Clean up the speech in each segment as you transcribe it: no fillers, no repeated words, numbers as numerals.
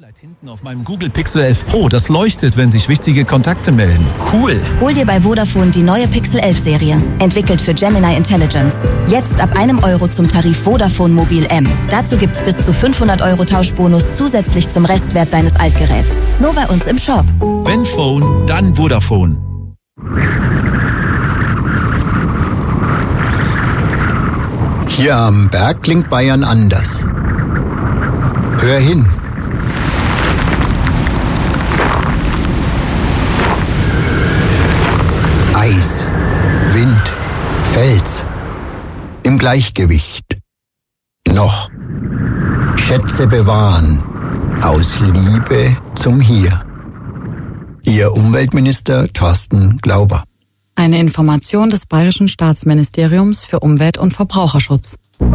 Hinten auf meinem Google Pixel 11 Pro, das leuchtet, wenn sich wichtige Kontakte melden. Cool! Hol dir bei Vodafone die neue Pixel 11 Serie, entwickelt für Gemini Intelligence. Jetzt ab €1 zum Tarif Vodafone Mobil M. Dazu gibt's bis zu 500 € Tauschbonus zusätzlich zum Restwert deines Altgeräts. Nur bei uns im Shop. Wenn Phone, dann Vodafone. Hier am Berg klingt Bayern anders. Hör hin. Eis, Wind, Fels. Im Gleichgewicht. Noch. Schätze bewahren. Aus Liebe zum Hier. Ihr Umweltminister Thorsten Glauber. Eine Information des Bayerischen Staatsministeriums für Umwelt- und Verbraucherschutz.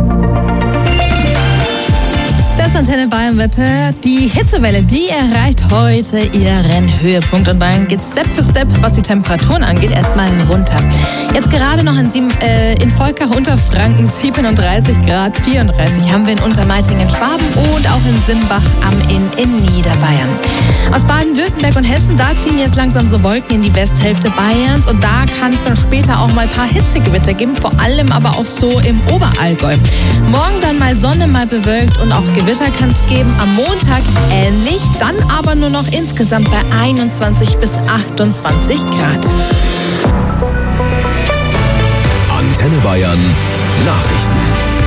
Das Antenne Bayern Wetter. Die Hitzewelle, die erreicht heute ihren Höhepunkt und dann geht Step für Step, was die Temperaturen angeht, erstmal runter. Jetzt gerade noch in Volkach, Unterfranken 37 Grad, 34 haben wir in Untermeiting in Schwaben und auch in Simbach am Inn in Niederbayern. Aus Baden-Württemberg und Hessen, da ziehen jetzt langsam so Wolken in die Westhälfte Bayerns und da kann es dann später auch mal ein paar Hitzegewitter geben, vor allem aber auch so im Oberallgäu. Morgen dann mal Sonne, mal bewölkt und auch Gewitter kann es geben. Am Montag ähnlich, dann aber nur noch insgesamt bei 21 bis 28 Grad. Antenne Bayern Nachrichten.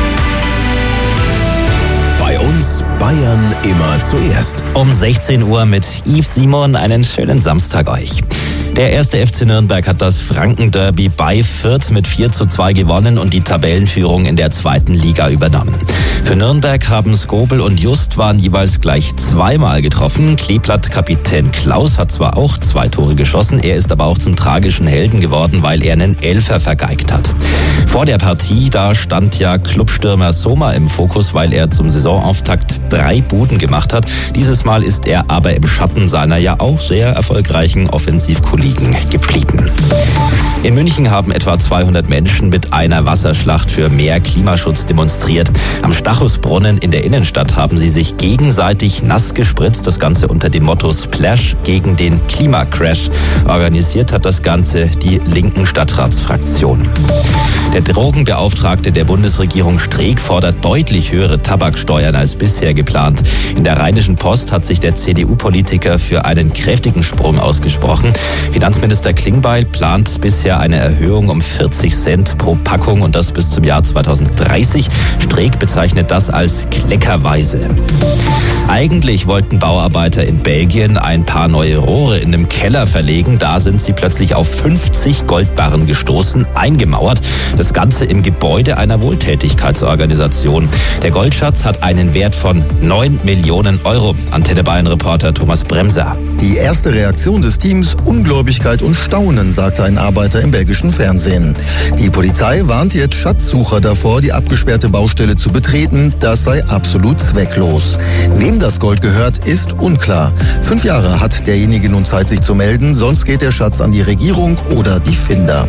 Bei uns Bayern immer zuerst. Um 16 Uhr mit Yves Simon. Einen schönen Samstag euch. Der erste FC Nürnberg hat das Franken-Derby bei Fürth mit 4:2 gewonnen und die Tabellenführung in der 2. Liga übernommen. Für Nürnberg haben Skobel und Just waren jeweils gleich zweimal getroffen. Kleeblatt-Kapitän Klaus hat zwar auch 2 Tore geschossen, er ist aber auch zum tragischen Helden geworden, weil er einen Elfer vergeigt hat. Vor der Partie, da stand ja Clubstürmer Soma im Fokus, weil er zum Saisonauftakt 3 Buden gemacht hat. Dieses Mal ist er aber im Schatten seiner ja auch sehr erfolgreichen Offensivkollegen geblieben. In München haben etwa 200 Menschen mit einer Wasserschlacht für mehr Klimaschutz demonstriert. Am Stachusbrunnen in der Innenstadt haben sie sich gegenseitig nass gespritzt. Das Ganze unter dem Motto Splash gegen den Klimacrash. Organisiert hat das Ganze die linken Stadtratsfraktion. Der Drogenbeauftragte der Bundesregierung Streeck fordert deutlich höhere Tabaksteuern als bisher geplant. In der Rheinischen Post hat sich der CDU-Politiker für einen kräftigen Sprung ausgesprochen. Finanzminister Klingbeil plant bisher eine Erhöhung um 40 Cent pro Packung und das bis zum Jahr 2030. Streeck bezeichnet das als kleckerweise. Eigentlich wollten Bauarbeiter in Belgien ein paar neue Rohre in dem Keller verlegen. Da sind sie plötzlich auf 50 Goldbarren gestoßen, eingemauert. Das Ganze im Gebäude einer Wohltätigkeitsorganisation. Der Goldschatz hat einen Wert von 9 Millionen €. Antenne Bayern-Reporter Thomas Bremser. Die erste Reaktion des Teams: Ungläubigkeit und Staunen, sagte ein Arbeiter im belgischen Fernsehen. Die Polizei warnt jetzt Schatzsucher davor, die abgesperrte Baustelle zu betreten. Das sei absolut zwecklos. Wem das Gold gehört, ist unklar. 5 Jahre hat derjenige nun Zeit, sich zu melden, sonst geht der Schatz an die Regierung oder die Finder.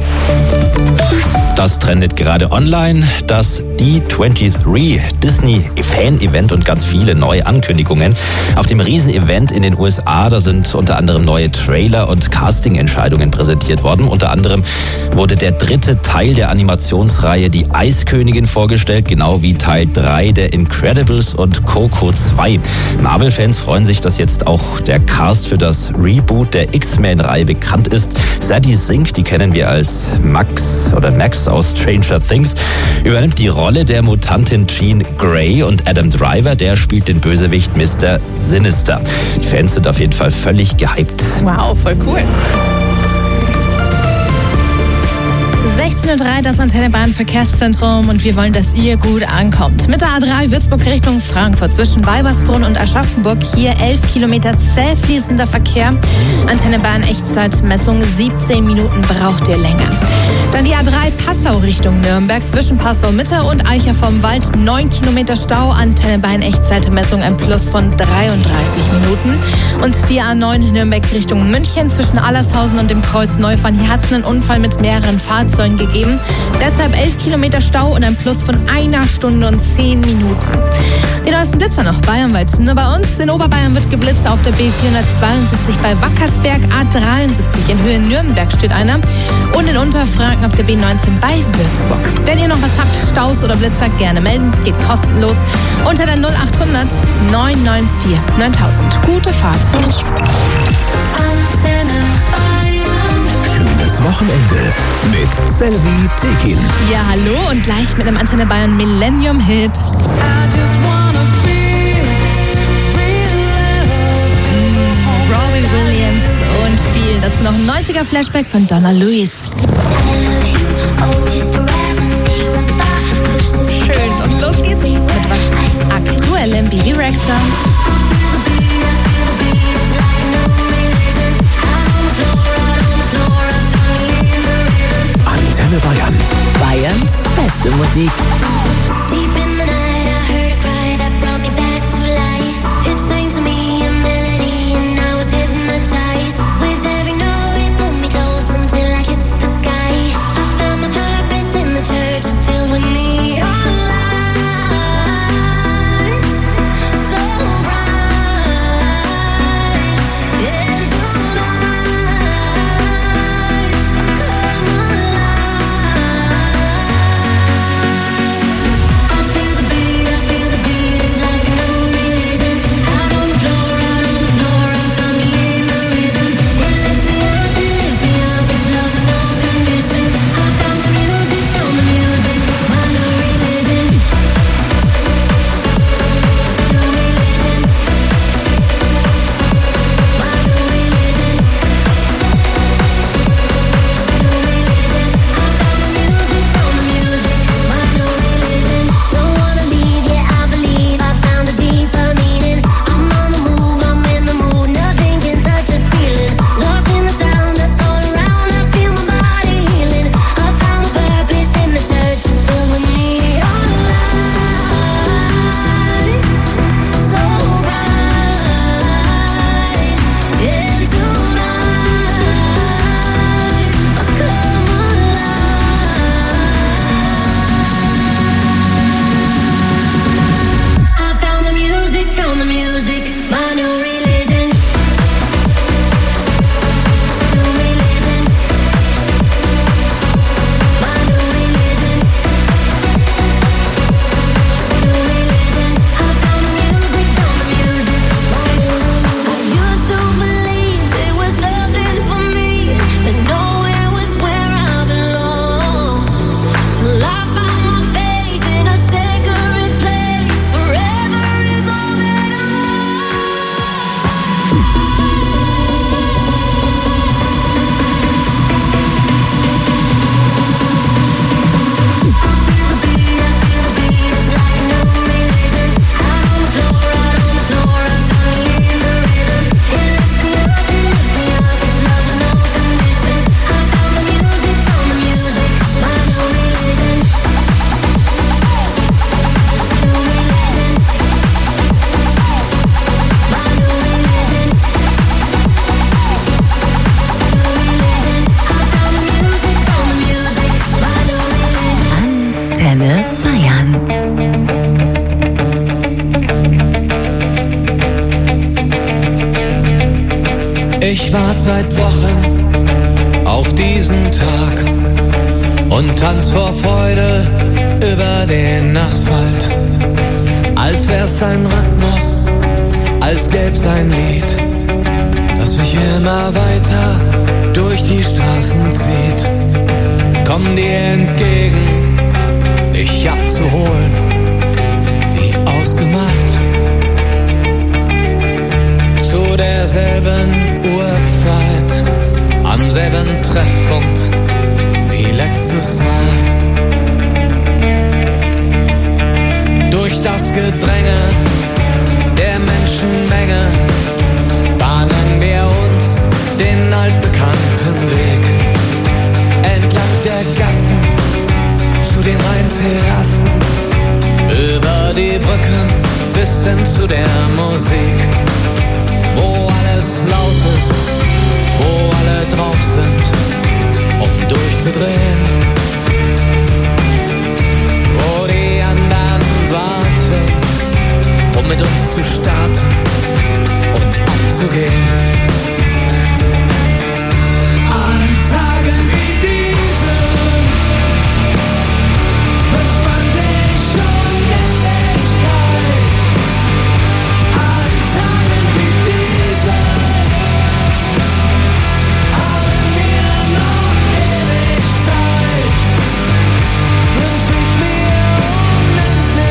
Das trendet gerade online. Das D23 Disney Fan-Event und ganz viele neue Ankündigungen. Auf dem Riesen-Event in den USA, da sind unter anderem neue Trailer und Casting-Entscheidungen präsentiert worden. Unter anderem wurde der 3. Teil der Animationsreihe Die Eiskönigin vorgestellt, genau wie Teil 3 der Incredibles und Coco 2. Marvel-Fans freuen sich, dass jetzt auch der Cast für das Reboot der X-Men-Reihe bekannt ist. Sadie Sink, die kennen wir als Max aus Stranger Things, übernimmt die Rolle der Mutantin Jean Grey und Adam Driver, der spielt den Bösewicht Mr. Sinister. Die Fans sind auf jeden Fall völlig gehypt. Wow, voll cool. 16:03 Uhr, das Antenne Bayern Verkehrszentrum und wir wollen, dass ihr gut ankommt. Mit der A3 Würzburg Richtung Frankfurt zwischen Weibersbrunn und Aschaffenburg hier 11 Kilometer zäh fließender Verkehr. Antenne Bayern Echtzeitmessung 17 Minuten braucht ihr länger. Dann die A3 Passau Richtung Nürnberg zwischen Passau Mitte und Eicher vom Wald 9 Kilometer Stau. Antenne Bayern Echtzeitmessung ein Plus von 33 Minuten. Und die A9 Nürnberg Richtung München zwischen Allershausen und dem Kreuz Neufahren. Hier hat es einen Unfall mit mehreren Fahrzeugen angegeben. Deshalb 11 Kilometer Stau und ein Plus von 1 Stunde und 10 Minuten. Die neuesten Blitzer noch bayernweit. Nur bei uns in Oberbayern wird geblitzt auf der B472 bei Wackersberg, A73 in Höhe Nürnberg steht einer und in Unterfranken auf der B19 bei Würzburg. Wenn ihr noch was habt, Staus oder Blitzer, gerne melden. Geht kostenlos unter der 0800 994 9000. Gute Fahrt. Schönes Wochenende mit Selvi Tekin. Ja, hallo und gleich mit einem Antenne Bayern Millennium Hit. Robbie Williams und viel. Dazu noch ein 90er Flashback von Donna Lewis. Schön, und los geht's mit was Aktuellem. Bibi Rexha. Antenne Bayern. Bayerns beste Musik. Antenne Bayern. Ich warte seit Wochen auf diesen Tag und tanz vor Freude über den Asphalt. Als wär's ein Rhythmus, als gäb's ein Lied, das mich immer weiter durch die Straßen zieht. Komm dir entgegen, dich abzuholen, wie ausgemacht. Zu derselben Uhrzeit, am selben Treffpunkt wie letztes Mal. Durch das Gedränge der Menschenmenge bahnen wir uns den altbekannten Weg. Entlang der Gassen zu den Rheinterrassen, über die Brücken bis hin zu der Musik, wo alles laut ist, wo alle drauf sind, um durchzudrehen. zu gehen. An Tagen wie diesen wünscht man sich Unendlichkeit. An Tagen wie diesen haben wir noch ewig Zeit. Wünsch ich mir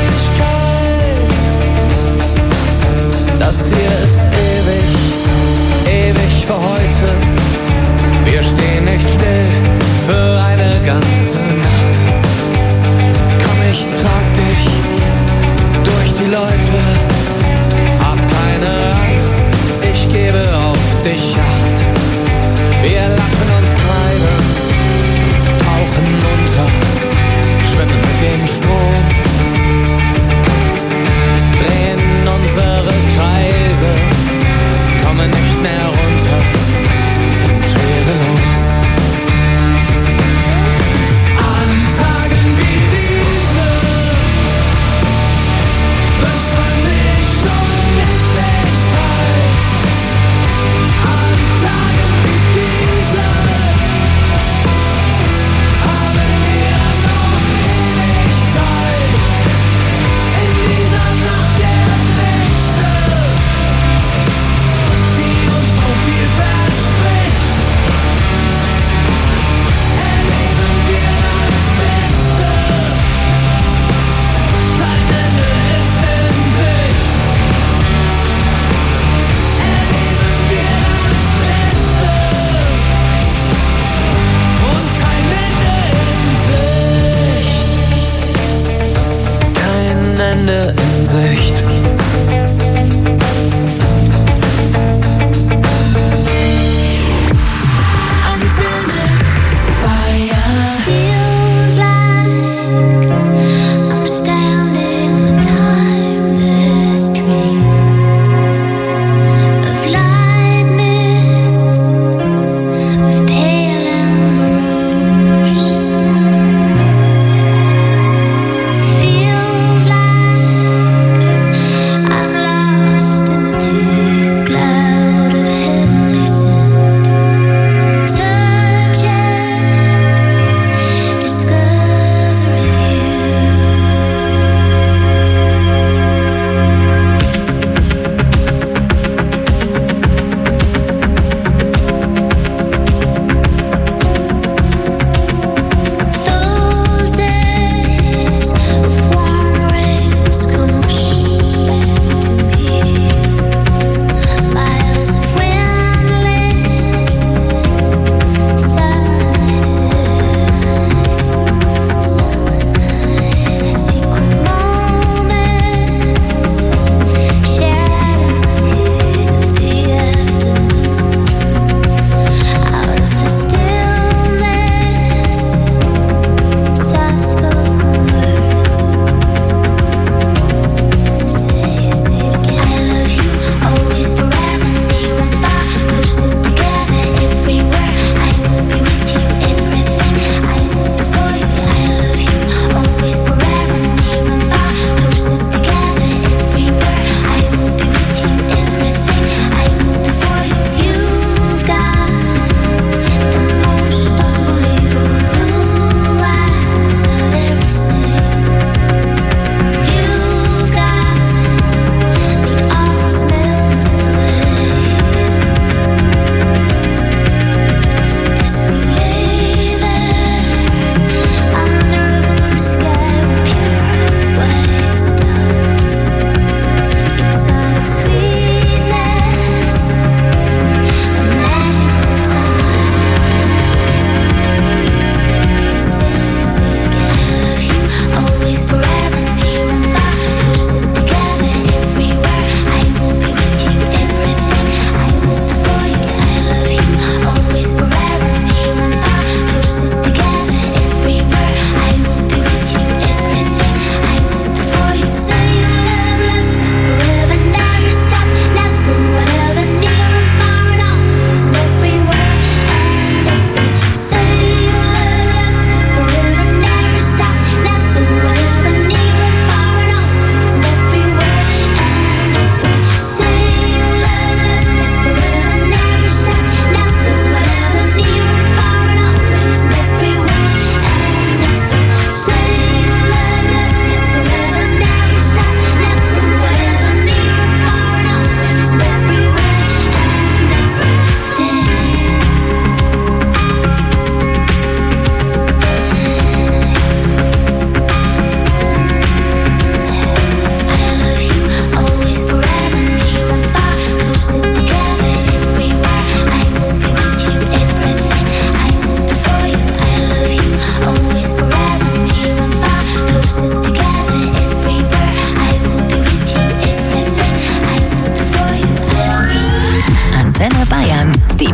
Unendlichkeit. Das hier ist ewig.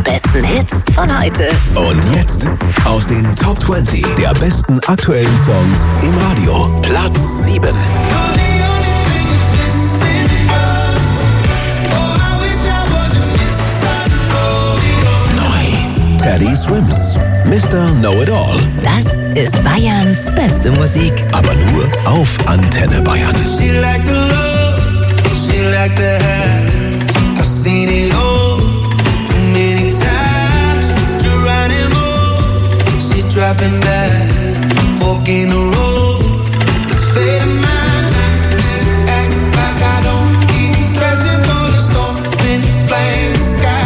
besten Hits von heute. Und jetzt aus den Top 20 der besten aktuellen Songs im Radio. Platz 7. Teddy Swims, Mr. Know-It-All. Das ist Bayerns beste Musik. Aber nur auf Antenne Bayern. She like the love, she like the hair. I've seen it all too many times. Geronimo, she's dropping back, fork in the road. It's fate of mine. Act like I don't keep dressing for the storm, then blame the sky.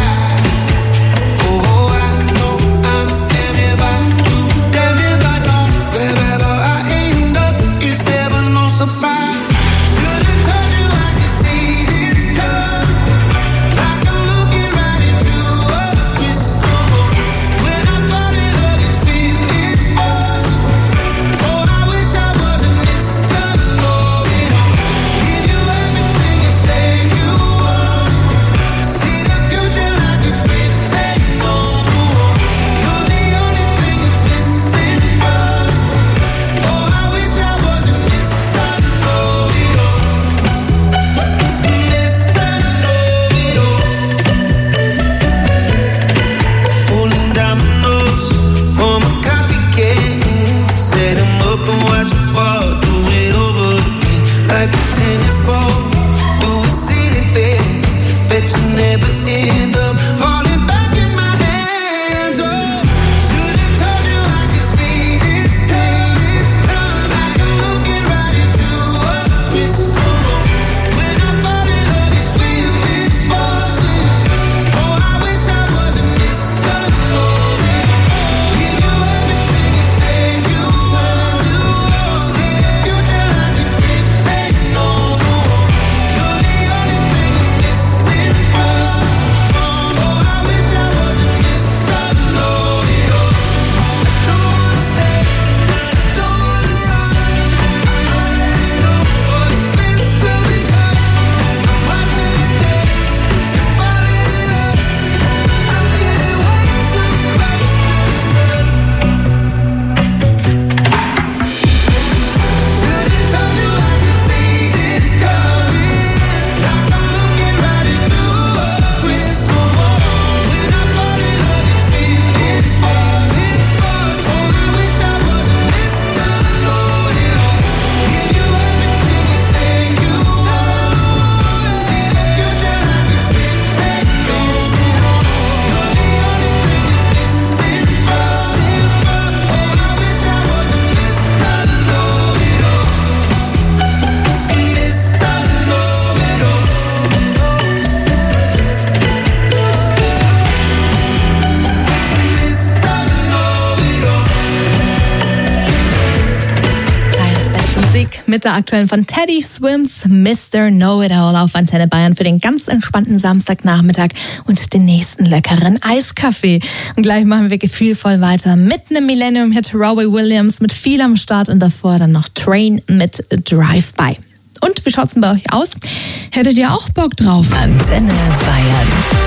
Mit der aktuellen von Teddy Swims, Mr. Know-It-All auf Antenne Bayern für den ganz entspannten Samstagnachmittag und den nächsten leckeren Eiskaffee. Und gleich machen wir gefühlvoll weiter mit einem Millennium-Hit, Robbie Williams mit viel am Start und davor dann noch Train mit Drive-By. Und wie schaut's denn bei euch aus? Hättet ihr auch Bock drauf? Antenne Bayern.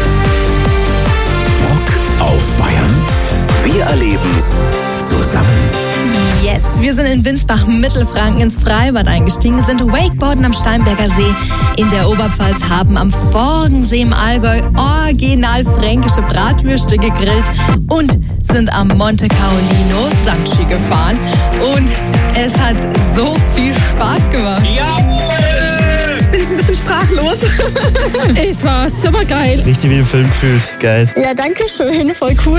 Bock auf Bayern? Wir erleben's zusammen. Yes, wir sind in Winsbach, Mittelfranken ins Freibad eingestiegen, sind Wakeboarden am Steinberger See in der Oberpfalz, haben am Forgensee im Allgäu original fränkische Bratwürste gegrillt und sind am Monte Caolino Sandski gefahren. Und es hat so viel Spaß gemacht. Jawohl! Bin ich ein bisschen sprachlos. Es war super geil. Richtig wie im Film gefühlt. Geil. Ja, danke schön. Voll cool.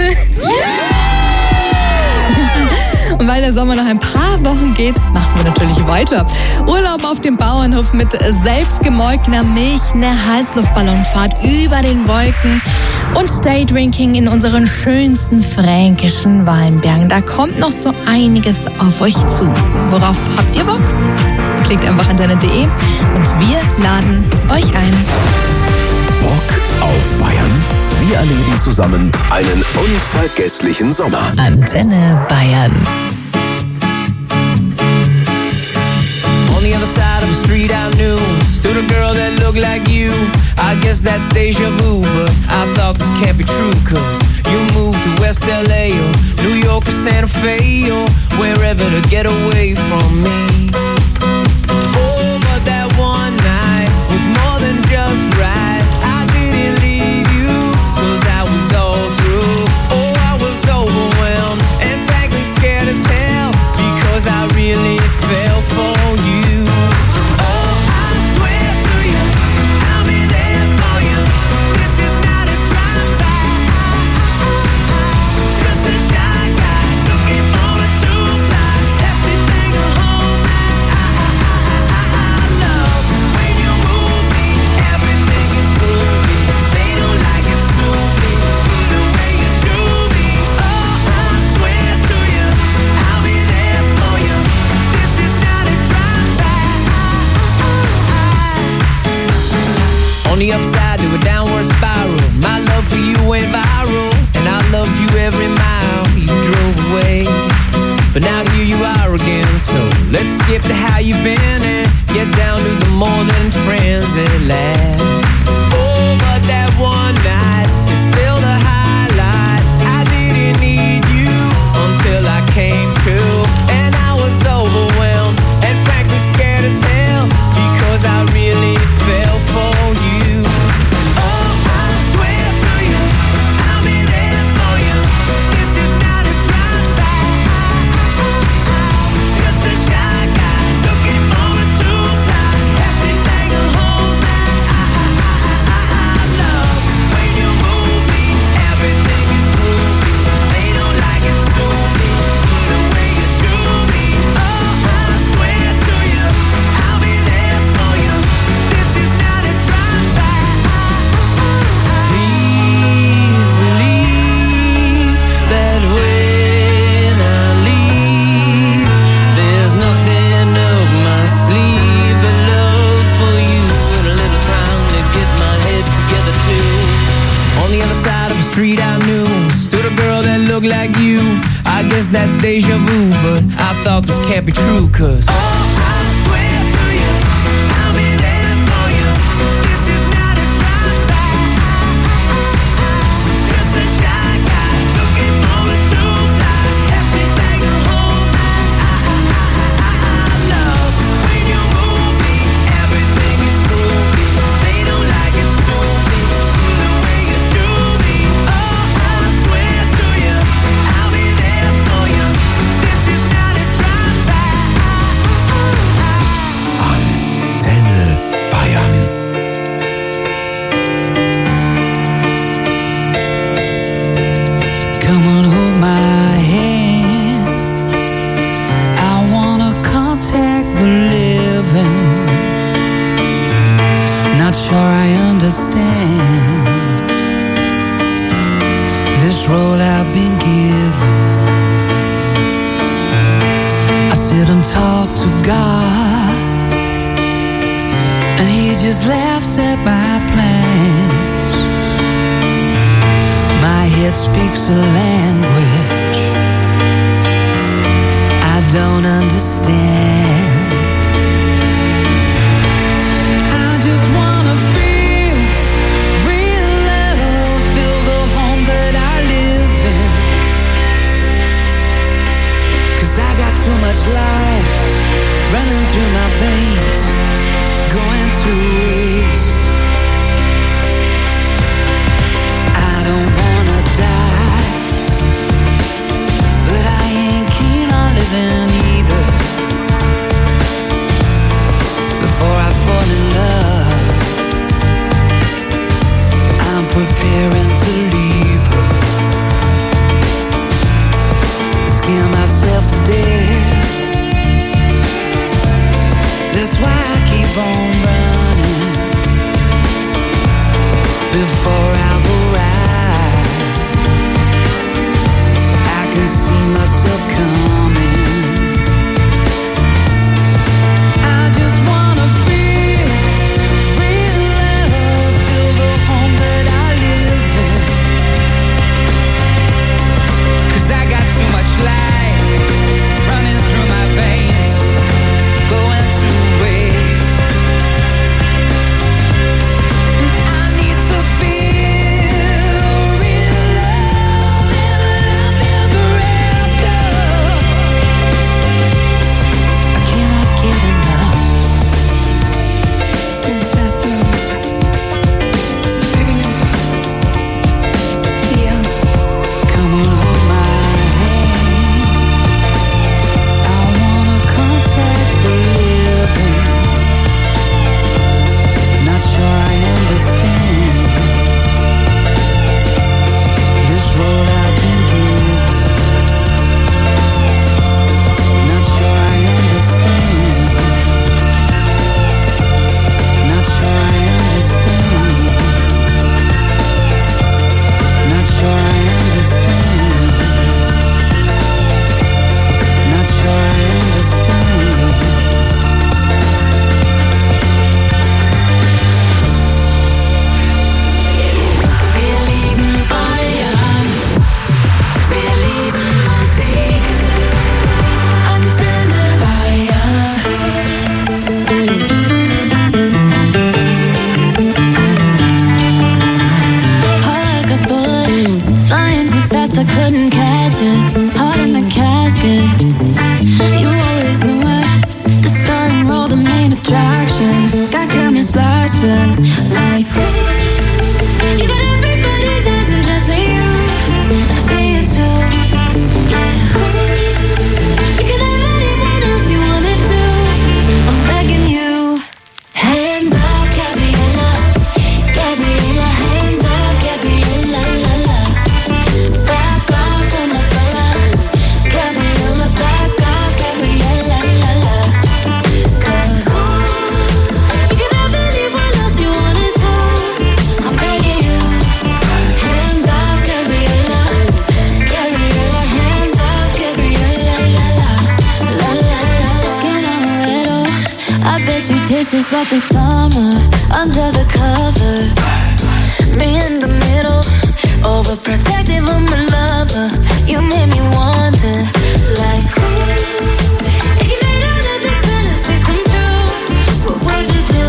Und weil der Sommer noch ein paar Wochen geht, machen wir natürlich weiter. Urlaub auf dem Bauernhof mit selbstgemolkener Milch, eine Heißluftballonfahrt über den Wolken und Daydrinking in unseren schönsten fränkischen Weinbergen. Da kommt noch so einiges auf euch zu. Worauf habt ihr Bock? Klickt einfach antenne.de und wir laden euch ein. Bock auf Bayern? Wir erleben zusammen einen unvergesslichen Sommer. Antenne Bayern. On the other side of the street I knew stood a girl that looked like you. I guess that's deja vu, but I I thought this can't be true, cause you moved to West LA or New York or Santa Fe or wherever to get away from me. Oh, but that one night was more than just right. I didn't leave you, cause I was all through. Oh, I was overwhelmed and frankly scared as hell, because I really fell for you. Oh, I swear to you, I'll be there for you. This is not a drive-by. Just a shy guy looking for a two-fly. Everything a whole love. When you move me, everything is groovy. They don't like it soupy, the way you do me. Oh, I swear to you, I'll be there for you. This is not a drive-by. On the upside to a downward spiral, my love for you went viral, and I loved you every mile you drove away. But now here you are again, so let's skip to how you've been and get down to the more than friends at last. Oh, but that one night is still the highlight. I didn't need you until I came to, and I was overwhelmed and frankly scared as hell, because I really fell for you. Oh, I swear to you, I'll be there for you. This is not a drive-by. Just a shy guy looking for a two-fly. Everything a whole love. When you move me, everything is groovy. They don't like it soupy, the way you do me. Oh, I swear to you, I'll be there for you. This is not a drive-by. Please believe that when I leave, there's nothing up my sleeve but love for you and a little time to get my head together too. On the other side of the street I knew stood a girl that looked like you. I guess that's deja vu, but I thought this can't be true, cause oh, I swear to you, I'll be there for you. This is not a drive-by. Just a shy guy looking for a two-fly. Everything a whole love. When you move me, everything is groovy. They don't like it soupy, the way you do me. Oh, I swear to you, I'll be there for you. This is not a drive-by. Antenne Bayern. Come on, hold my hand. I wanna contact the living. Not sure I understand this role I've been given. I sit and talk to God, and He just laughs at my plans. My head speaks a language I don't understand. I just wanna feel real love, feel the home that I live in. 'Cause I got too much life running through my veins, going to waste. I don't wanna die, but I ain't keen on living either. guess I couldn't catch it. Heart in the casket. You always knew it. The star and roll, the main attraction. Got cameras flashing like you got everybody's eyes and just you. And I see it too. Yeah. You can have anyone else you wanna do. I'm begging you. Hands off, Gabriella. Gabriella, hands off, Gabriella, la la. Back off from my fella. Gabriella, back off, Gabriella, la la. 'Cause you can have anyone else you wanna do. I'm begging you. Hands off, Gabriella. Gabriella, hands off, Gabriella, la la. La la la. Skin amaretto. I bet you taste just like the summer under the cover. Me in the middle, overprotective of my lover. You made me wonder, like, if you made all of these fantasies come true, what would you do?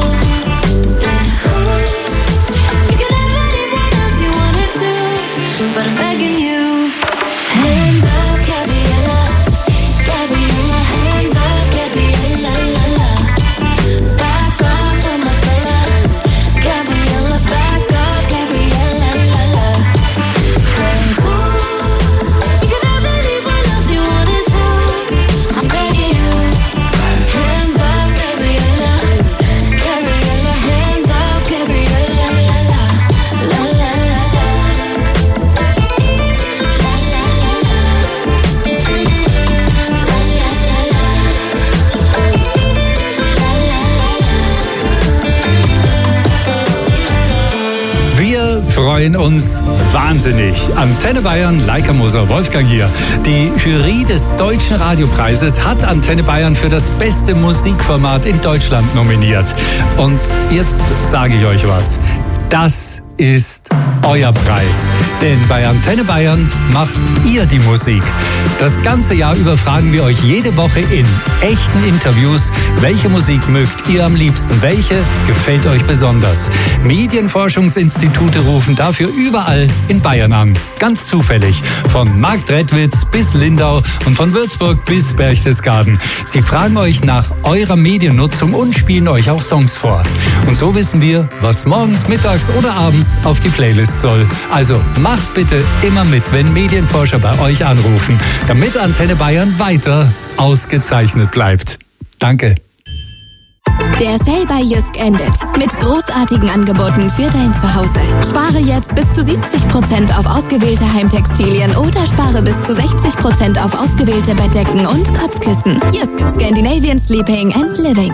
You can have anyone else you wanna do, but I'm begging you. Hands off, Gabriella. Gabriella, hands off, Gabriella, la la. Back off from my fella. Gabriella, back off, Gabriella, la la. 'Cause you can have anyone else you wanna do. I'm begging you. Hands off, Gabriella. Gabriella, hands off, Gabriella, la la. La la la la. La la la la. La la la la. Wir freuen uns wahnsinnig. Antenne Bayern, Leica Moser, Wolfgang hier. Die Jury des Deutschen Radiopreises hat Antenne Bayern für das beste Musikformat in Deutschland nominiert. Und jetzt sage ich euch was. Das ist euer Preis. Denn bei Antenne Bayern macht ihr die Musik. Das ganze Jahr über fragen wir euch jede Woche in echten Interviews, welche Musik mögt ihr am liebsten, welche gefällt euch besonders. Medienforschungsinstitute rufen dafür überall in Bayern an. Ganz zufällig. Von Marktredwitz bis Lindau und von Würzburg bis Berchtesgaden. Sie fragen euch nach eurer Mediennutzung und spielen euch auch Songs vor. Und so wissen wir, was morgens, mittags oder abends auf die Playlist soll. Also macht bitte immer mit, wenn Medienforscher bei euch anrufen, damit Antenne Bayern weiter ausgezeichnet bleibt. Danke. Der Sale bei Jysk endet mit großartigen Angeboten für dein Zuhause. Spare jetzt bis zu 70% auf ausgewählte Heimtextilien oder spare bis zu 60% auf ausgewählte Bettdecken und Kopfkissen. Jysk, Scandinavian Sleeping and Living.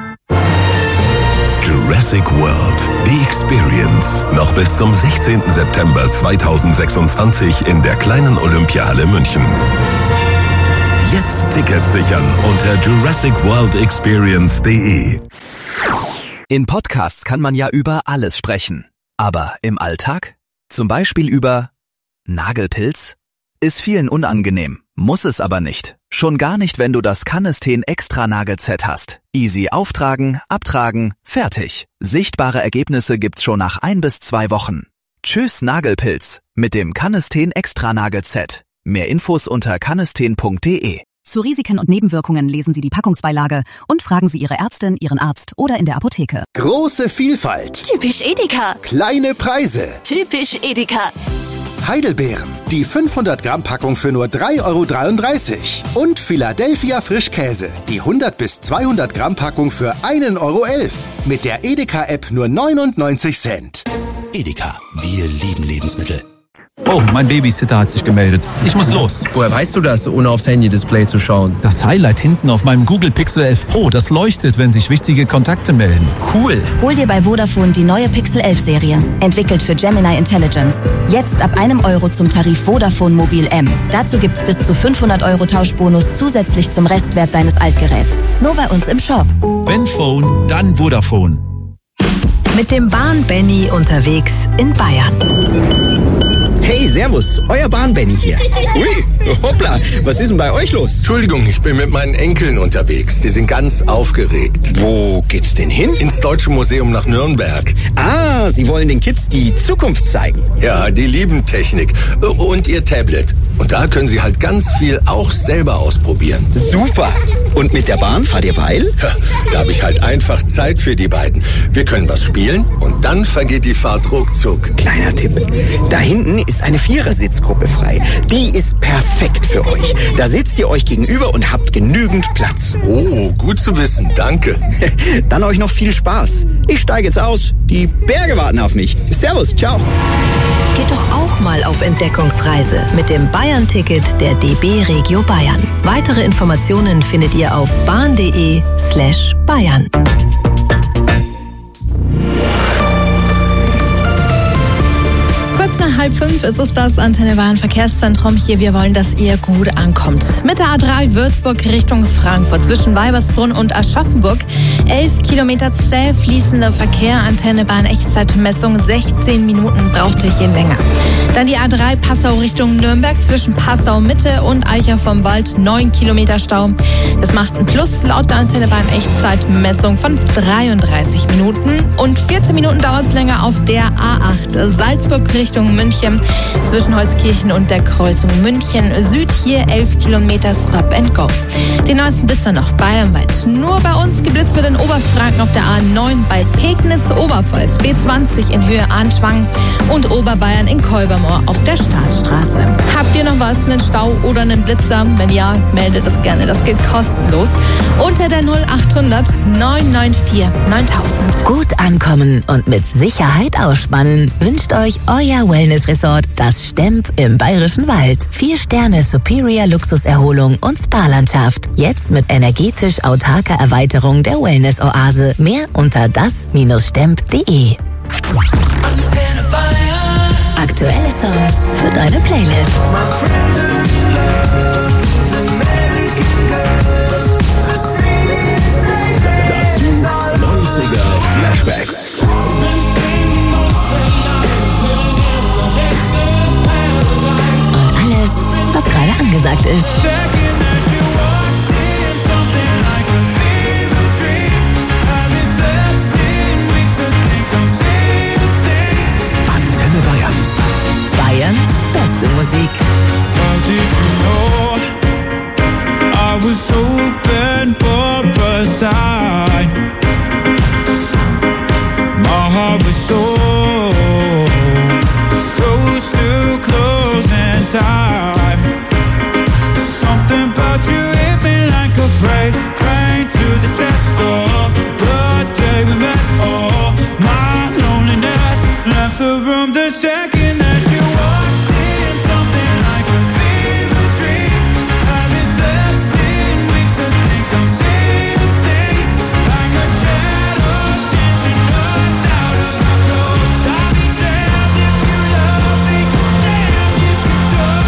Jurassic World, The Experience. Noch bis zum 16. September 2026 in der kleinen Olympiahalle München. Jetzt Tickets sichern unter JurassicWorldExperience.de. In Podcasts kann man ja über alles sprechen. Aber im Alltag? Zum Beispiel über Nagelpilz? Ist vielen unangenehm, muss es aber nicht. Schon gar nicht, wenn du das Canesten Extra Nagelset hast. Easy auftragen, abtragen, fertig. Sichtbare Ergebnisse gibt's schon nach 1 bis 2 Wochen. Tschüss Nagelpilz mit dem Canesten Extra Nagelset. Mehr Infos unter canesten.de. Zu Risiken und Nebenwirkungen lesen Sie die Packungsbeilage und fragen Sie Ihre Ärztin, Ihren Arzt oder in der Apotheke. Große Vielfalt. Typisch Edeka. Kleine Preise. Typisch Edeka. Heidelbeeren. Die 500 Gramm Packung für nur 3,33 €. Und Philadelphia Frischkäse. Die 100 bis 200 Gramm Packung für 1,11 €. Mit der Edeka-App nur 99 Cent. Edeka. Wir lieben Lebensmittel. Oh, mein Babysitter hat sich gemeldet. Ich muss los. Woher weißt du das, ohne aufs Handy-Display zu schauen? Das Highlight hinten auf meinem Google Pixel 11 Pro, das leuchtet, wenn sich wichtige Kontakte melden. Cool. Hol dir bei Vodafone die neue Pixel 11 Serie. Entwickelt für Gemini Intelligence. Jetzt ab 1 € zum Tarif Vodafone Mobil M. Dazu gibt's bis zu 500 € Tauschbonus zusätzlich zum Restwert deines Altgeräts. Nur bei uns im Shop. Wenn Phone, dann Vodafone. Mit dem Bahn Benny unterwegs in Bayern. Hey Servus, euer Bahn-Benny hier. Ui, hoppla, was ist denn bei euch los? Entschuldigung, ich bin mit meinen Enkeln unterwegs. Die sind ganz aufgeregt. Wo geht's denn hin? Ins Deutsche Museum nach Nürnberg. Ah, Sie wollen den Kids die Zukunft zeigen. Ja, die lieben Technik. Und ihr Tablet. Und da können sie halt ganz viel auch selber ausprobieren. Super. Und mit der Bahn fahrt ihr Weil? Ja, da habe ich halt einfach Zeit für die beiden. Wir können was spielen und dann vergeht die Fahrt ruckzuck. Kleiner Tipp. Da hinten ist eine Vierersitzgruppe frei. Die ist perfekt für euch. Da sitzt ihr euch gegenüber und habt genügend Platz. Oh, gut zu wissen. Danke. Dann euch noch viel Spaß. Ich steige jetzt aus. Die Berge warten auf mich. Servus, ciao. Geht doch auch mal auf Entdeckungsreise mit dem Bayern-Ticket der DB Regio Bayern. Weitere Informationen findet ihr auf bahn.de/Bayern. Kurz nach 4:30 ist es das Antenne Bayern Verkehrszentrum hier. Wir wollen, dass ihr gut ankommt. Mit der A3 Würzburg Richtung Frankfurt zwischen Weibersbrunn und Aschaffenburg. 11 Kilometer zäh fließender Verkehr. Antenne Bayern Echtzeitmessung. 16 Minuten braucht ihr hier länger. Dann die A3 Passau Richtung Nürnberg zwischen Passau Mitte und Eicher vom Wald. 9 Kilometer Stau. Das macht ein Plus laut der Antenne Bayern Echtzeitmessung von 33 Minuten. Und 14 Minuten dauert es länger auf der A8 Salzburg Richtung München zwischen Holzkirchen und der Kreuzung München Süd. Hier 11 Kilometer Stop and Go. Den neuesten Blitzer noch bayernweit. Nur bei uns geblitzt wird in Oberfranken auf der A9 bei Pegnitz, Oberpfalz, B20 in Höhe Arnschwang und Oberbayern in Kolbermoor auf der Staatsstraße. Habt ihr noch was, einen Stau oder einen Blitzer? Wenn ja, meldet es gerne. Das geht kostenlos unter der 0800 994 9000. Gut ankommen und mit Sicherheit ausspannen wünscht euch euer Wellness Resort, das Stemp im Bayerischen Wald. 4 Sterne Superior Luxuserholung und Spa-Landschaft. Jetzt mit energetisch autarker Erweiterung der Wellness-Oase. Mehr unter das-stemp.de. Aktuelle Songs für deine Playlist. Dazu 90er Flashbacks. Was gerade angesagt ist. Antenne Bayern. Bayerns beste Musik. I was hoping for a sign. My heart was so close to closing time. Something about you hit me like a freight train to the chest door. The day we met, oh, my loneliness left the room the second that you walked in. Something like a fever dream. Haven't slept in weeks, I think I'm seeing things like a shadows dancing us out of our clothes. I'll be damned if you love me, damned if you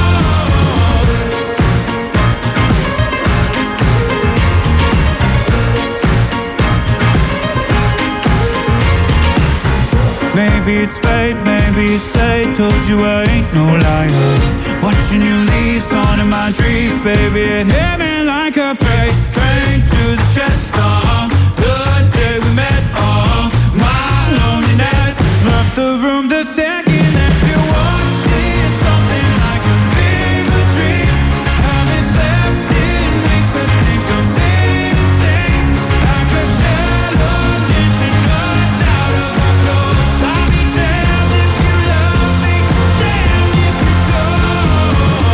don't. Maybe it's fate, maybe it's fate. Told you I ain't no liar. Watching you leave, on in my dreams, baby. It hit me like a freight train to the chest of the day we met. Oh, my loneliness left the room the second that you walked in. Something like a fever dream. Haven't slept in weeks, I think I'm seeing things like a shadow dancing us out of our clothes. I'll be damned if you love me, damned if you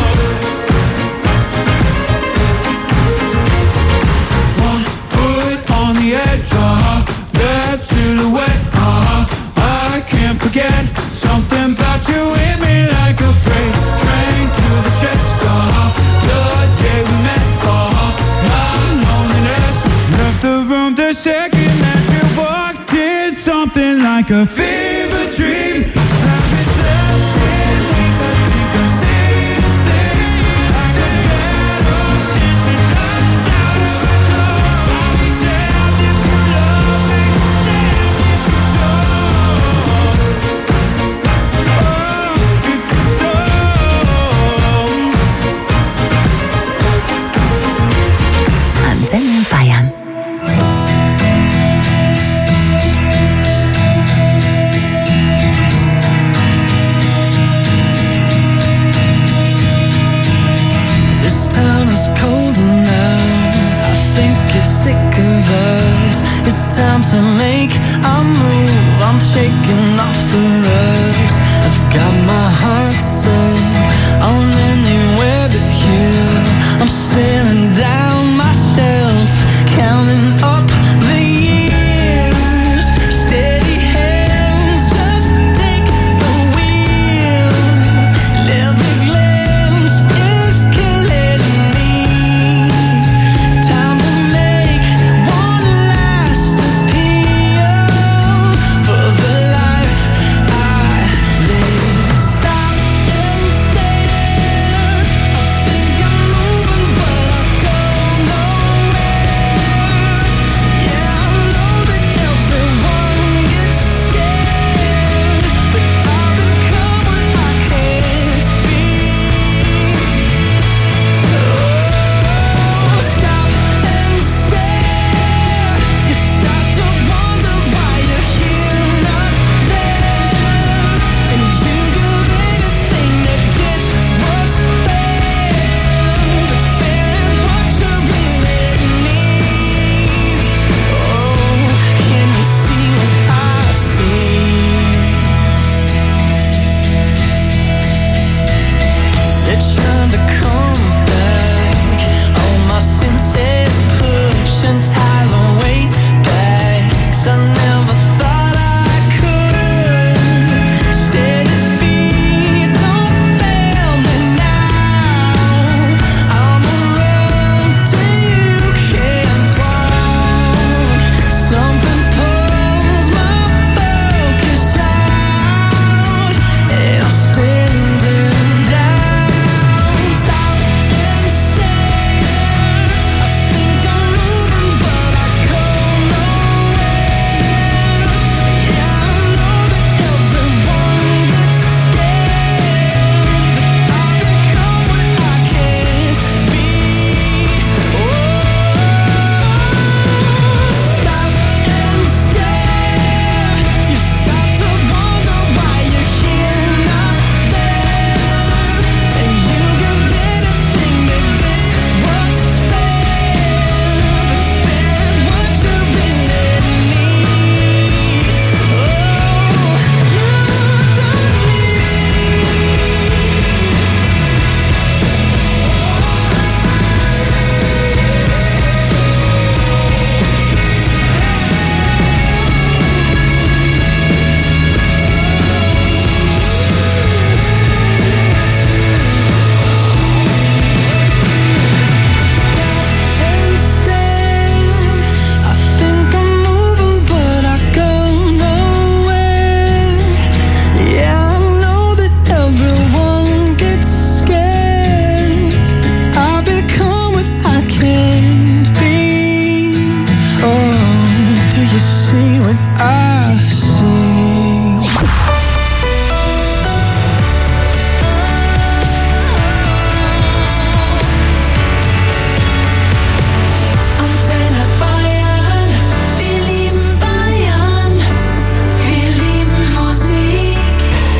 don't. 1 foot It's time to make a move. I'm shaking off the rugs. I've got my heart set on anywhere but here. I'm staring down myself, counting up the years. Steady hands, just take the wheel. Every glance is killing me. Time to make one last appeal for the life I live. Stop and stare. I think I'm moving, but I go nowhere. Yeah, I know that everyone gets scared, but I've become what I can't be. Oh, stop and stare. You start to wonder why you're here, not there, and you give anything to get what's fair, but fair and what you really need. Oh, can you see what I see? They're trying to come back. All my senses push and tie the weight back. 'Cause I never thought I could. Steady feet, don't fail me now. I'm around till you can't walk. Something pulls my focus out, and I'm standing down. Stop and stare. I think I'm moving, but I go nowhere. Yeah, I know that everyone gets scared, but I've become what I can't be. Oh, stop and stare. You start to wonder why you're here, not there, and you give anything to get what's fair, but fair and what you really need. Oh, you don't and stare. I think I'm moving, but I go nowhere. Yeah, I know that everyone gets scared, but I become what I can't be. Oh, do you see what I see? Antenne Bayern, wir lieben Bayern, wir lieben Musik.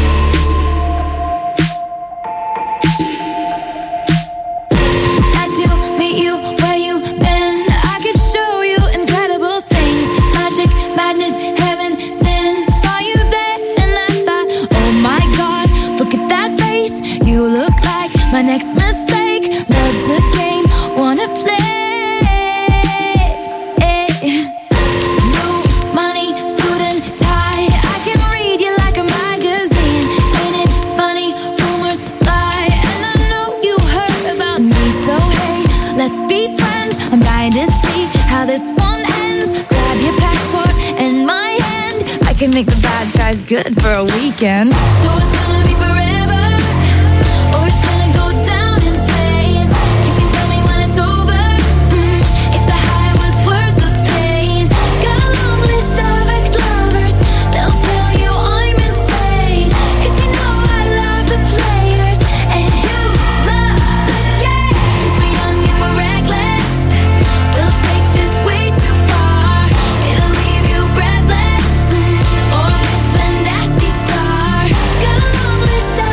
Nice to meet you where you been. I could show you incredible things. Magic, madness, heaven, sin. Saw you there and I thought, oh my God, look at that face. You look like my next mistake. Love's a game, wanna play. New money, suit and tie. I can read you like a magazine. Ain't it funny? Rumors fly, and I know you heard about me. So hey, let's be friends. I'm dying to see how this one ends. Grab your passport and my hand. I can make the bad guys good for a weekend. So it's gonna be forever, or it's gonna go down in flames. You can tell me when it's over, if the high was worth the pain. Got a long list of ex-lovers, they'll tell you I'm insane. 'Cause you know I love the players, and you love the game. 'Cause we're young and we're reckless, we'll take this way too far. It'll leave you breathless, or with a nasty scar. Got a long list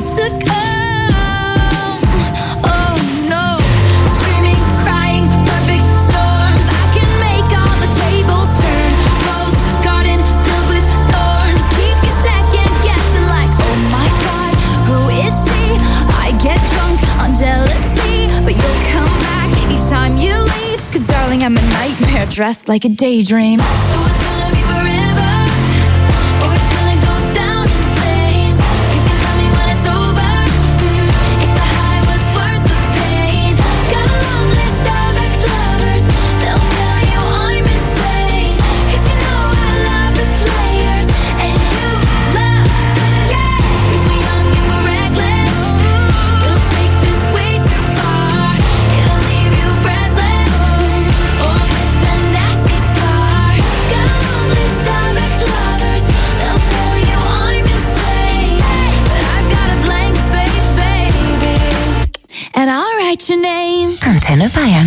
yet to come. Oh no, screaming, crying, perfect storms. I can make all the tables turn. Rose garden filled with thorns. Keep you second guessing like, oh my God, who is she? I get drunk on jealousy, but you'll come back each time you leave. 'Cause darling, I'm a nightmare dressed like a daydream. So it's gonna be forever, or it's gonna go down in flames. You can tell me when it's over, if the high was worth the pain. Got a long list of ex-lovers, they'll tell you I'm insane. 'Cause you know I love the players, and you love the game. 'Cause we're young and we're reckless, we'll take this way too far. It'll leave you breathless, or with a nasty scar. Got a long list of ex-lovers, they'll tell you I'm insane. But I've got a blank space, baby, and I'll write your name. Antenne Bayern.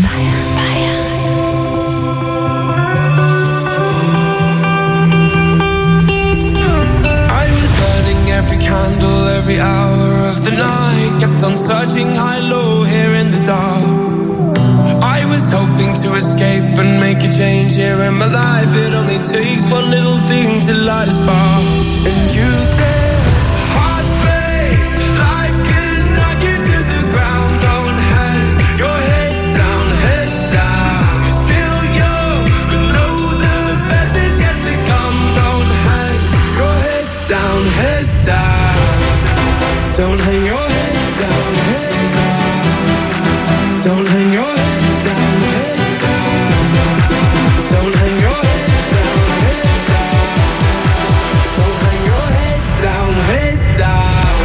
I was burning every candle, every hour of the night. Kept on searching high, low, here in the dark. I was hoping to escape and make a change here in my life. It only takes one little thing to light a spark. And you said, hearts break, life can knock you to the ground. Don't hang your head down, head down. You're still young, but know the best is yet to come. Don't hang your head down, head down. Don't hang your head down, head down. Don't hang your head down, head down. Don't hang your head down, head down. Don't hang your head down, head down.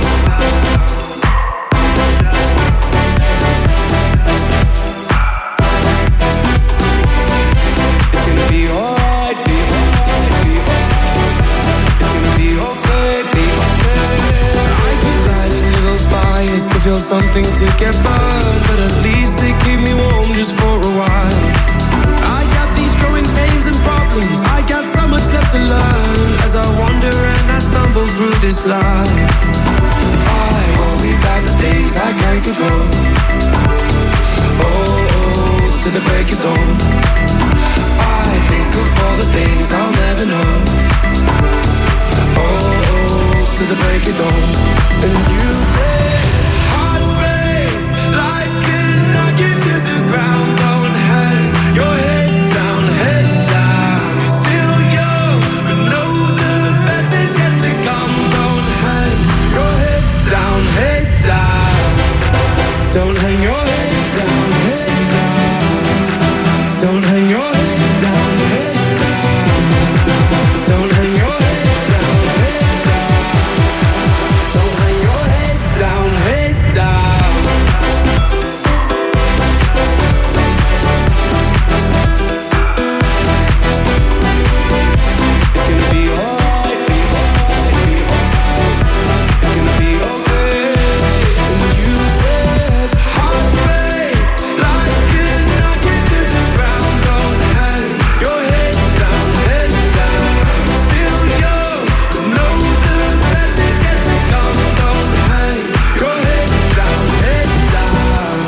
It's gonna be alright, be alright, be alright. It's gonna be okay, be okay. I keep lighting little fires to feel something to get burned, but at least they keep me warm just for a while. I got these growing pains and problems, I got so much left to learn as I wander and I stumble through this life. I worry about the things I can't control. Oh, to the break of dawn. I think of all the things I'll never know. Oh, to the break of dawn. And you say, hearts break, life can knock you to the ground. Don't hang your head down, head down. You're still young, but know the best is yet to come. Don't hang your head down, head down. Don't hang your head down, head down. Don't hang your head down, head down. Don't hang your head down, head down. Don't hang your head down, head down. It's gonna be alright, be alright, be alright. It's gonna be okay. And you said, hearts break, life can knock you to the ground. Don't hang your head down, head down. Still young, but know the best is yet to come. Don't hang your head down, head down.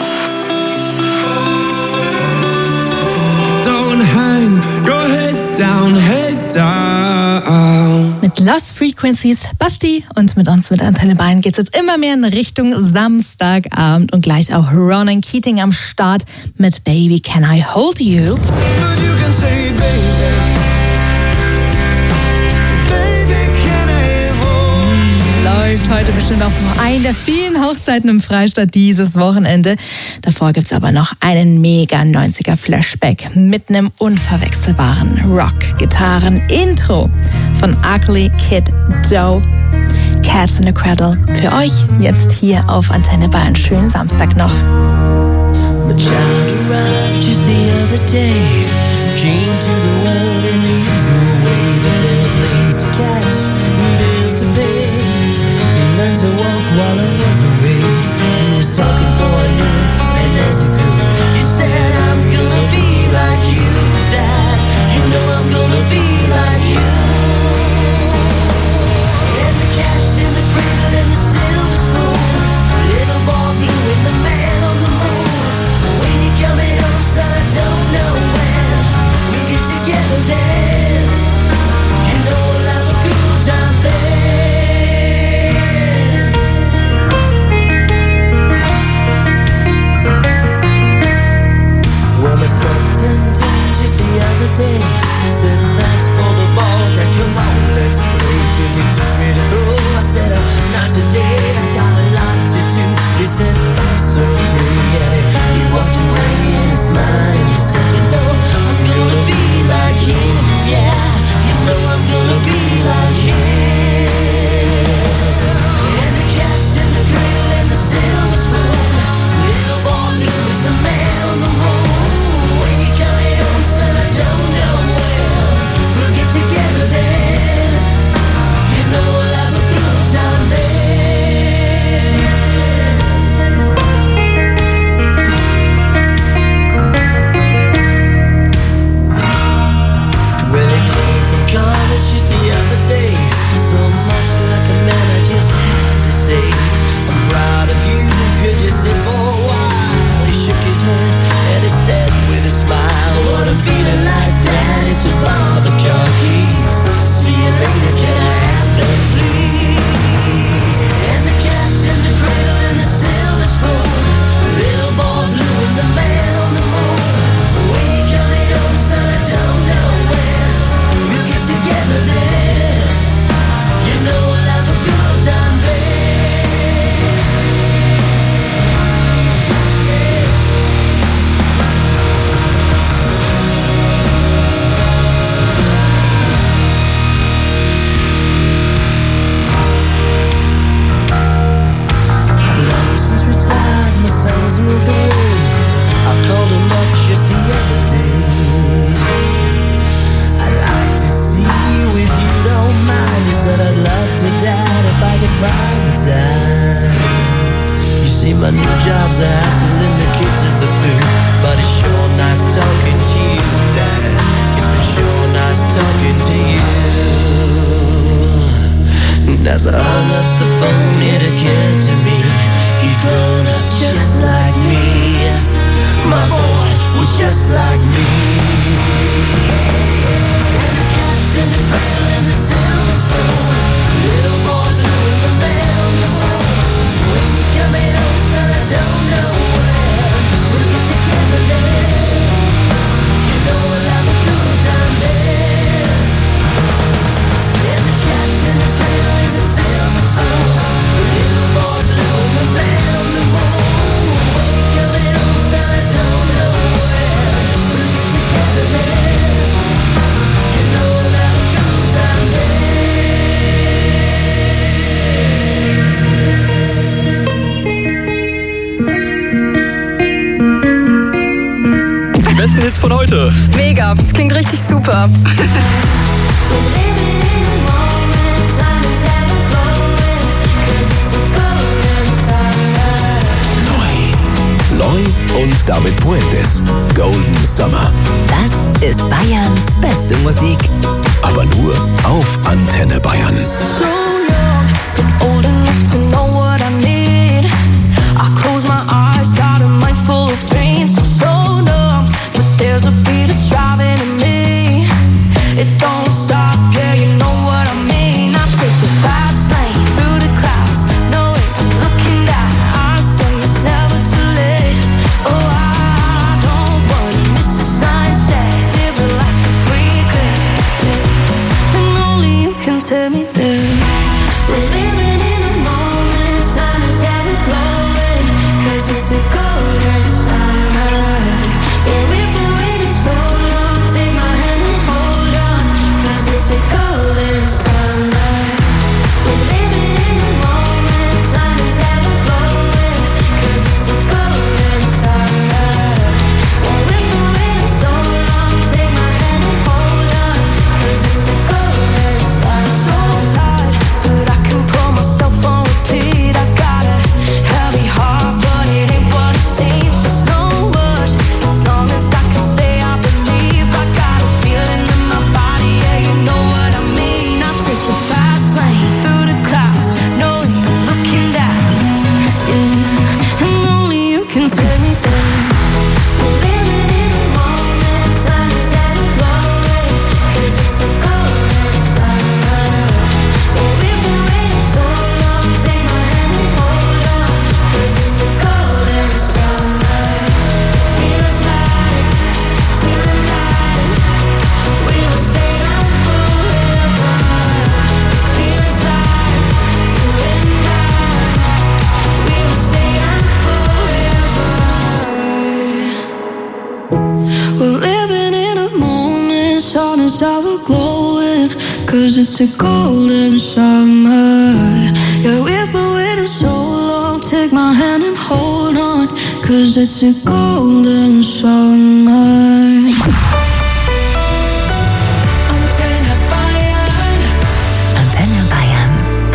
Don't hang your head down, head down. Mit Lost Frequencies, Basti und mit uns mit Antenne Bayern geht es jetzt immer mehr in Richtung Samstagabend und gleich auch Ronan Keating am Start mit Baby Can I Hold You. But you can say, baby, baby, can I hold you? Läuft heute bestimmt auf einen der vielen Hochzeiten im Freistaat dieses Wochenende. Davor gibt's aber noch einen mega 90er-Flashback mit einem unverwechselbaren Rock-Gitarren-Intro von Ugly Kid Joe. Cats in a Cradle für euch jetzt hier auf Antenne Bayern. Schönen Samstag noch. My child arrived just the other day. Came to the world in the usual way, but there were planes to catch and bills to pay. He learned to walk while I was away. He was talking for a minute, and as he grew, he said, I'm gonna be like you, Dad. You know I'm gonna be like you. And the cat's in the cradle and the silver my new job's a hassle and the kids at the food. But it's sure nice talking to you, Dad. It's been sure nice talking to you. And as I hung up the phone, it occurred to me he'd grown up just like me. My boy was just like me. And the cat's in the cradle and the silver spoon. Little boy blue in the bedroom. When you coming home, son, I don't know when. We'll get together then. You know we'll have a good time then. And the cat's in the cradle and the silver spoon. Little boy blue in the bedroom. When you coming home, son, I don't know when. We'll get together then. You know we'll have a good time then. Die besten Hits von heute. Mega, das klingt richtig super. Loi und David Puentes. Golden Summer. Das ist Bayerns beste Musik. Aber nur auf Antenne Bayern. So young, but old enough to know what I need. I close my eyes, got a mind full of dreams. I'm so numb, but there's a beat that's driving in me. It don't stop, yeah, you know what I mean. I take the fast lane through the clouds, knowing I'm looking down. I sing it's never too late. Oh, I don't wanna miss the sunset, living life for free, yeah. And only you can tell me that we're living in the moment, sun is ever glowing, 'cause it's a golden summer. Yeah, we've been waiting so long, take my hand and hold on, 'cause it's a golden summer. We're living in the moment, sun is ever glowing, 'cause it's a golden summer. Yeah, we've been waiting so long, take my hand and hold on, 'cause it's a golden summer. So tired, but I can put myself on repeat. I got a heavy heart, but it ain't what it seems. There's no rush, as long as I can say I believe. I got a feeling in my body, yeah, you know what I mean. I take the fast lane through the clouds, knowing I'm looking down, yeah. And only you can tell me that we're living in the moment, sun is ever glowing, 'cause it's a golden summer. Yeah, we've been waiting so long, take my hand and hold on, 'cause it's a golden summer. Feels like tonight we will stay on forever. Feels like you and I, we will stay on forever. We're living in a moment, sun is ever glowing, 'cause it's a golden summer. Yeah, we've been waiting so long, take my hand and hold on, 'cause it's a golden summer. Antenne Bayern. Antenne Bayern.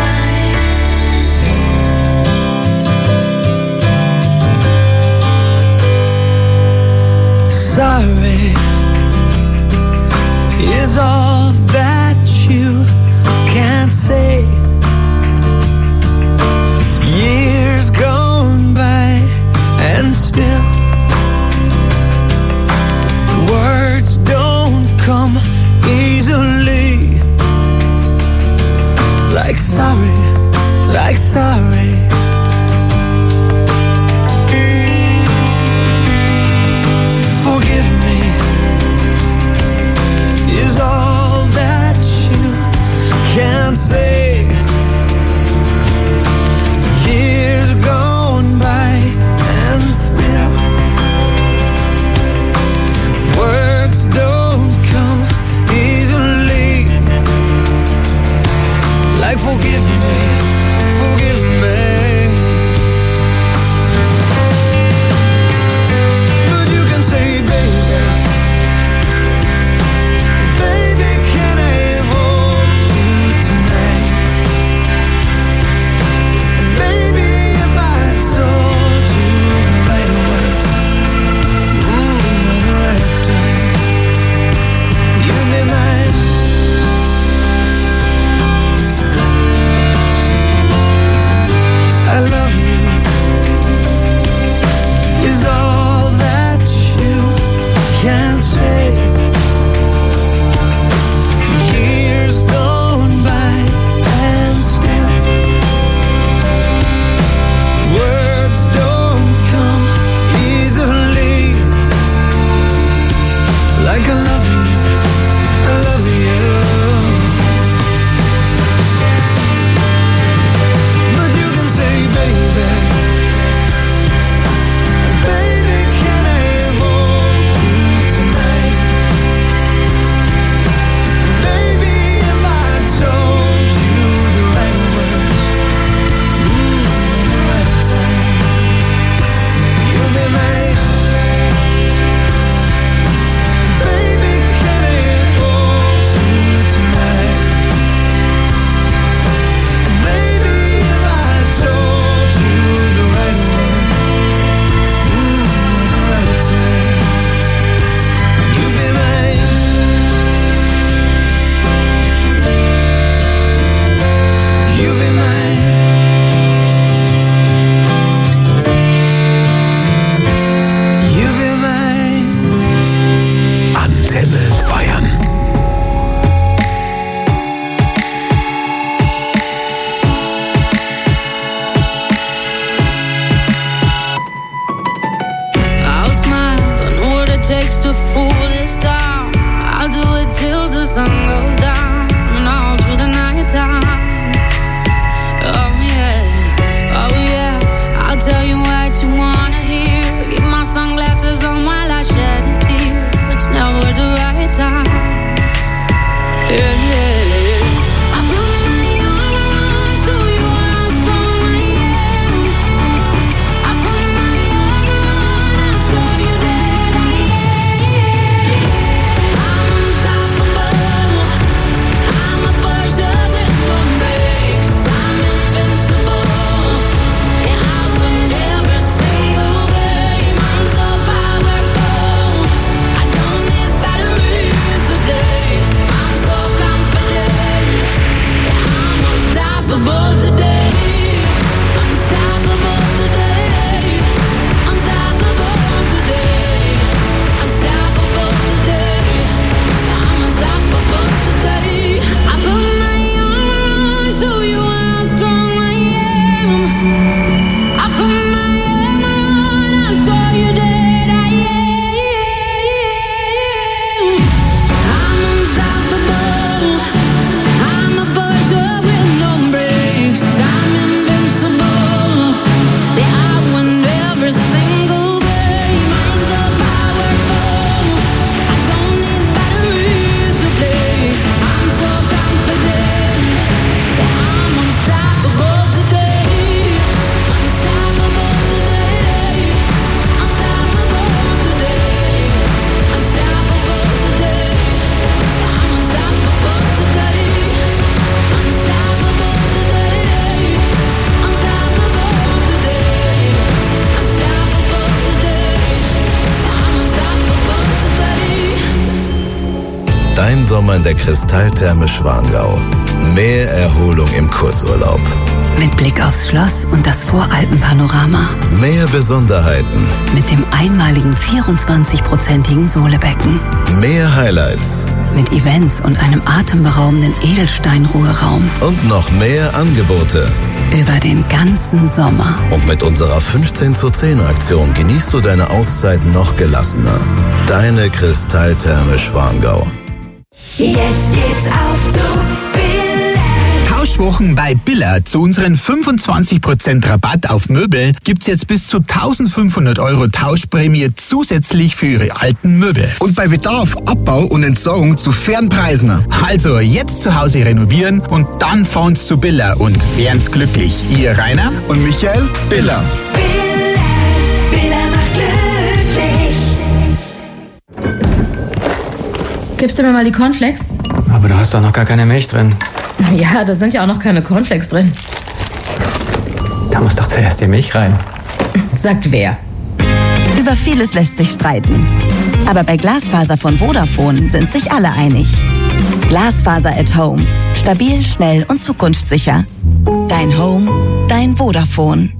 Sorry is all that you can say. Years gone by and still sun goes down and all through the night time. Oh yeah, I'll tell you what you wanna hear. Keep my sunglasses on while I shed a tear. It's never the right time. Yeah. I put my arm around so you how strong I am. I put my arm around and show you that I am. I'm unstoppable. I'm a Porsche with no brakes. I'm invincible. Yeah, I win every single game. I'm so powerful. I don't need batteries to play. I'm so confident. Yeah, I'm unstoppable today. Unstoppable today. Unstoppable today. Unstoppable today. I'm unstoppable today. I put my arm around, show you how strong I am. I put my arm around, I'll show you that I am. I'm unstoppable. I'm a Porsche with no brakes. I'm invincible. Yeah, I win every single game. I'm so powerful. I don't need batteries to play. I'm so confident. Yeah, I'm unstoppable today. Unstoppable today. Unstoppable today. Unstoppable today. I'm unstoppable today. Unstoppable today. Unstoppable today. Unstoppable today. I'm unstoppable today. Dein Sommer in der Kristalltherme Schwangau. Mehr Erholung im Kurzurlaub. Mit Blick aufs Schloss und das Voralpenpanorama. Mehr Besonderheiten. Mit dem einmaligen 24-prozentigen Sohlebecken. Mehr Highlights. Mit Events und einem atemberaubenden Edelsteinruheraum. Und noch mehr Angebote. Über den ganzen Sommer. Und mit unserer 15:10 Aktion genießt du deine Auszeit noch gelassener. Deine Kristalltherme Schwangau. Jetzt geht's auf zu Billa. Tauschwochen bei Billa. Zu unseren 25% Rabatt auf Möbel gibt's jetzt bis zu 1.500 € Tauschprämie zusätzlich für Ihre alten Möbel. Und bei Bedarf Abbau und Entsorgung zu fairen Preisen. Also jetzt zu Hause renovieren und dann fahren's zu Billa und werden's glücklich. Ihr Rainer und Michael. Billa. Billa macht glücklich. Gibst du mir mal die Cornflakes? Aber da hast doch noch gar keine Milch drin. Ja, da sind ja auch noch keine Cornflakes drin. Da muss doch zuerst die Milch rein. Sagt wer? Über vieles lässt sich streiten. Aber bei Glasfaser von Vodafone sind sich alle einig. Glasfaser at Home. Stabil, schnell und zukunftssicher. Dein Home, dein Vodafone.